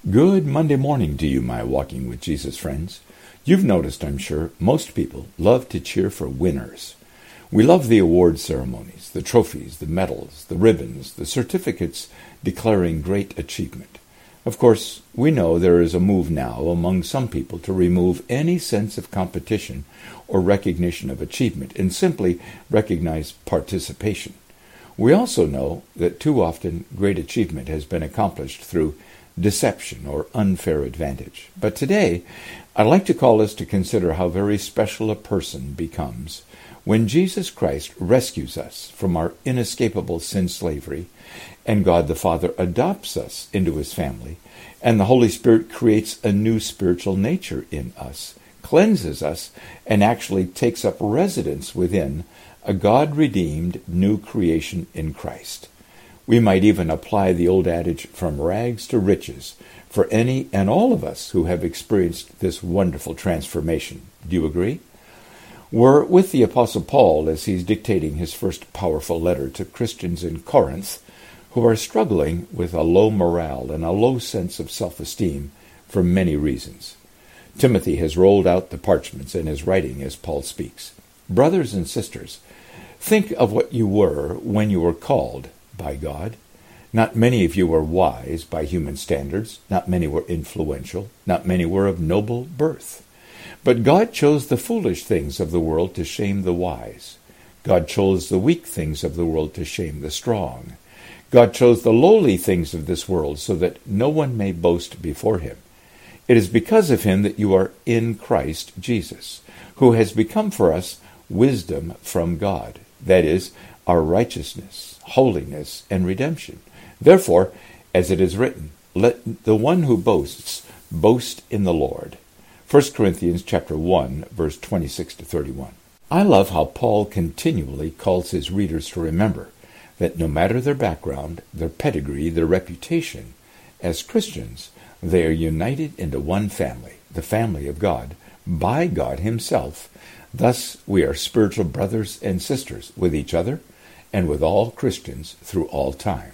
Good Monday morning to you, my Walking with Jesus friends. You've noticed, I'm sure, most people love to cheer for winners. We love the award ceremonies, the trophies, the medals, the ribbons, the certificates declaring great achievement. Of course, we know there is a move now among some people to remove any sense of competition or recognition of achievement and simply recognize participation. We also know that too often great achievement has been accomplished through deception or unfair advantage. But today, I'd like to call us to consider how very special a person becomes when Jesus Christ rescues us from our inescapable sin slavery, and God the Father adopts us into his family, and the Holy Spirit creates a new spiritual nature in us, cleanses us, and actually takes up residence within a God-redeemed new creation in Christ. We might even apply the old adage, from rags to riches, for any and all of us who have experienced this wonderful transformation. Do you agree? We're with the Apostle Paul as he's dictating his first powerful letter to Christians in Corinth who are struggling with a low morale and a low sense of self-esteem for many reasons. Timothy has rolled out the parchments and is writing as Paul speaks. Brothers and sisters, think of what you were when you were called by God. Not many of you were wise by human standards. Not many were influential. Not many were of noble birth. But God chose the foolish things of the world to shame the wise. God chose the weak things of the world to shame the strong. God chose the lowly things of this world so that no one may boast before him. It is because of him that you are in Christ Jesus, who has become for us wisdom from God. That is, our righteousness, holiness, and redemption. Therefore, as it is written, let the one who boasts boast in the Lord. 1 Corinthians chapter 1, verse 26 to 31. I love how Paul continually calls his readers to remember that no matter their background, their pedigree, their reputation, as Christians, they are united into one family, the family of God, by God himself. Thus, we are spiritual brothers and sisters with each other and with all Christians through all time.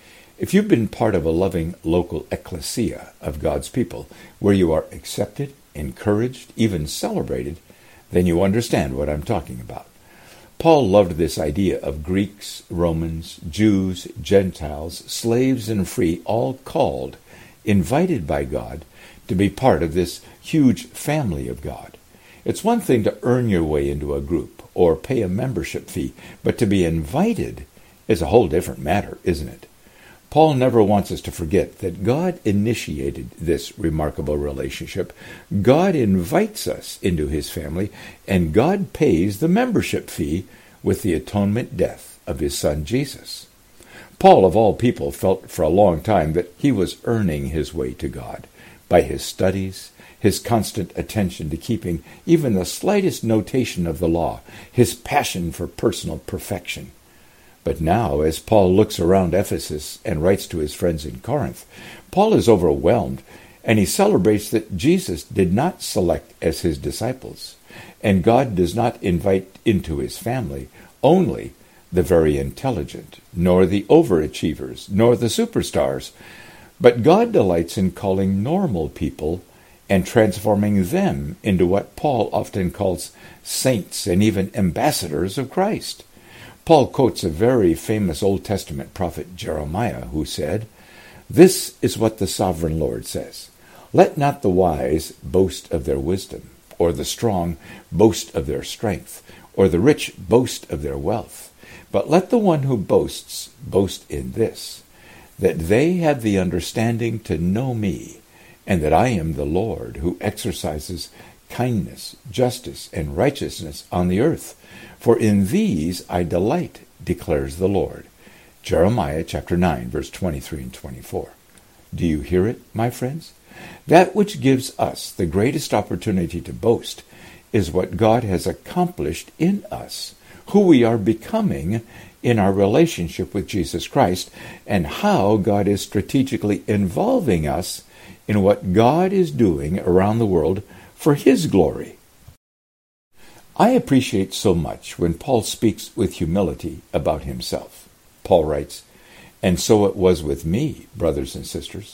If you've been part of a loving local ecclesia of God's people, where you are accepted, encouraged, even celebrated, then you understand what I'm talking about. Paul loved this idea of Greeks, Romans, Jews, Gentiles, slaves and free, all called, invited by God to be part of this huge family of God. It's one thing to earn your way into a group or pay a membership fee, but to be invited is a whole different matter, isn't it? Paul never wants us to forget that God initiated this remarkable relationship. God invites us into his family, and God pays the membership fee with the atonement death of his son Jesus. Paul, of all people, felt for a long time that he was earning his way to God by his studies, his constant attention to keeping even the slightest notation of the law, his passion for personal perfection. But now, as Paul looks around Ephesus and writes to his friends in Corinth, Paul is overwhelmed, and he celebrates that Jesus did not select as his disciples, and God does not invite into his family only the very intelligent, nor the overachievers, nor the superstars, but God delights in calling normal people and transforming them into what Paul often calls saints and even ambassadors of Christ. Paul quotes a very famous Old Testament prophet Jeremiah, who said, "This is what the sovereign Lord says. Let not the wise boast of their wisdom, or the strong boast of their strength, or the rich boast of their wealth. But let the one who boasts boast in this, that they have the understanding to know me, and that I am the Lord who exercises kindness, justice, and righteousness on the earth. For in these I delight, declares the Lord." Jeremiah chapter 9, verse 23 and 24. Do you hear it, my friends? That which gives us the greatest opportunity to boast is what God has accomplished in us, who we are becoming in our relationship with Jesus Christ, and how God is strategically involving us in what God is doing around the world for his glory. I appreciate so much when Paul speaks with humility about himself. Paul writes, "And so it was with me, brothers and sisters.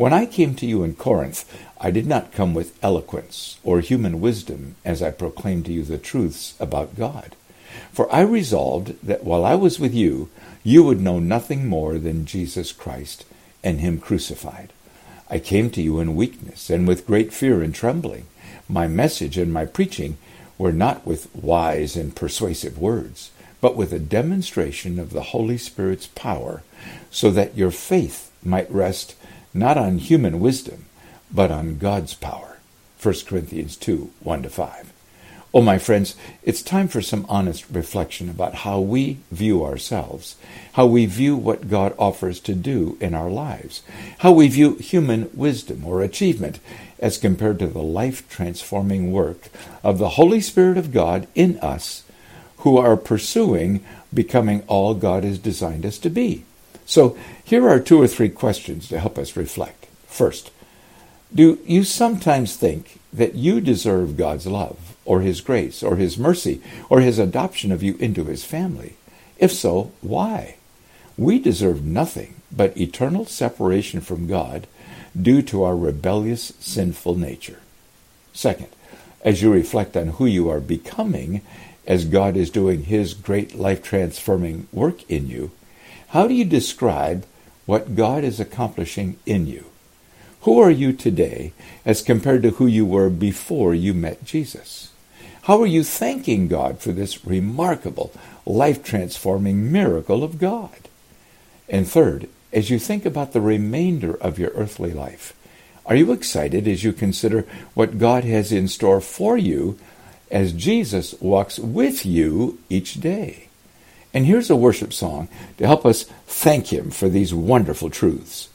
When I came to you in Corinth, I did not come with eloquence or human wisdom as I proclaimed to you the truths about God. For I resolved that while I was with you, you would know nothing more than Jesus Christ and him crucified. I came to you in weakness and with great fear and trembling. My message and my preaching were not with wise and persuasive words, but with a demonstration of the Holy Spirit's power, so that your faith might rest not on human wisdom, but on God's power. 1 Corinthians 2, 1-5. Oh, my friends, it's time for some honest reflection about how we view ourselves, how we view what God offers to do in our lives, how we view human wisdom or achievement as compared to the life-transforming work of the Holy Spirit of God in us, who are pursuing becoming all God has designed us to be. So here are 2 or 3 questions to help us reflect. First, do you sometimes think that you deserve God's love, or his grace, or his mercy, or his adoption of you into his family? If so, why? We deserve nothing but eternal separation from God due to our rebellious, sinful nature. Second, as you reflect on who you are becoming as God is doing his great life-transforming work in you, how do you describe what God is accomplishing in you? Who are you today as compared to who you were before you met Jesus? How are you thanking God for this remarkable, life-transforming miracle of God? And third, as you think about the remainder of your earthly life, are you excited as you consider what God has in store for you as Jesus walks with you each day? And here's a worship song to help us thank him for these wonderful truths.